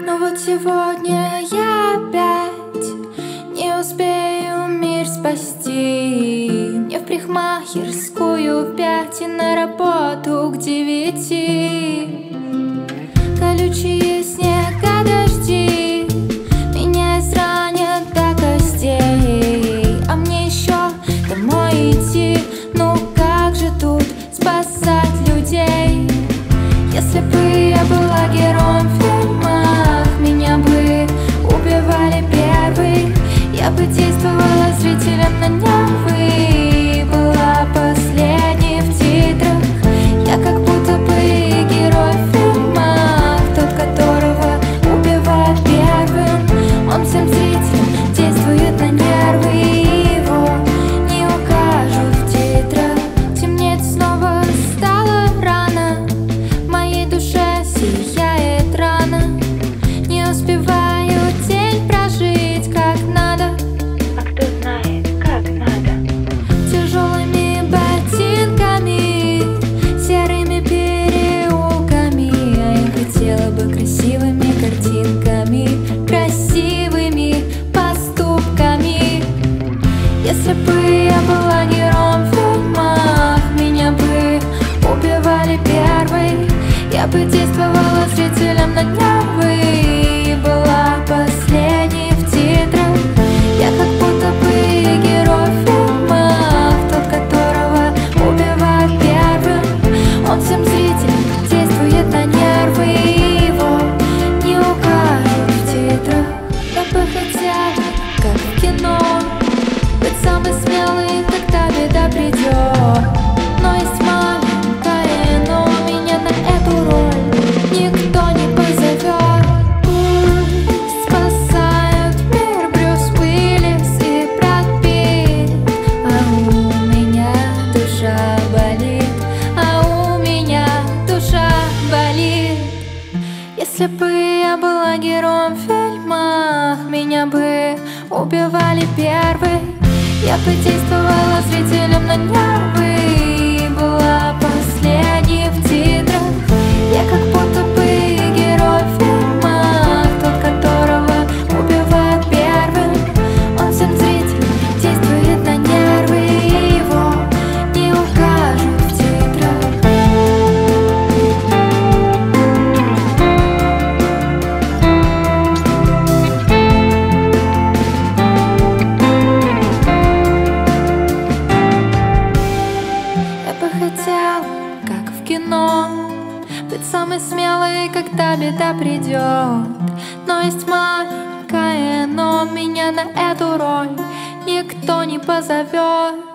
Но вот сегодня я опять не успею мир спасти. Мне в парикмахерскую в 5 и на работу к 9. Колючие снега, дожди меня изранят до костей. А мне еще домой идти, ну как же тут спасать людей? Если бы я была героем в фильмах, меня бы убивали первой. Я бы действовала зрителям на нервы, была последней в титрах. Я как будто бы герой в фильмах, тот, которого убивают первым. Он всем зрителям действует на нервы, его не укажут в титрах. Темнеет снова, стало рано, в моей душе сияет рана. Не успеваю день прожить как надо, а кто знает, как надо. тяжелыми ботинками, серыми переулками. А я хотела бы красивыми картинками, красивыми поступками. Если бы я была героем в фильмах, меня бы убивали первой. Я бы действовала зрителям на нервы и была последней в титрах. Я как будто бы герой в фильмах, тот, которого убивают первым. Он всем зрителям действует на нервы, его не укажут в титрах. Я бы хотела, как в кино, быть самый смелый, когда беда придет. Но есть маленькое но, меня на эту роль никто не позовет. Пусть спасают мир Брюс Уиллис и Брэд Питт, а у меня душа болит, а у меня душа болит. Если бы я была героем в фильмах, меня бы убивали первой. Я бы действовала зрителям на нервы и была последней в титрах. Я как будто бы герой в фильмах, тот, которого убивают первым. Он всем зрителям действует на нервы, его не укажут в титрах. Я бы хотела, как в кино, быть самой смелой, когда беда придет. Но есть маленькое но, меня на эту роль никто не позовет.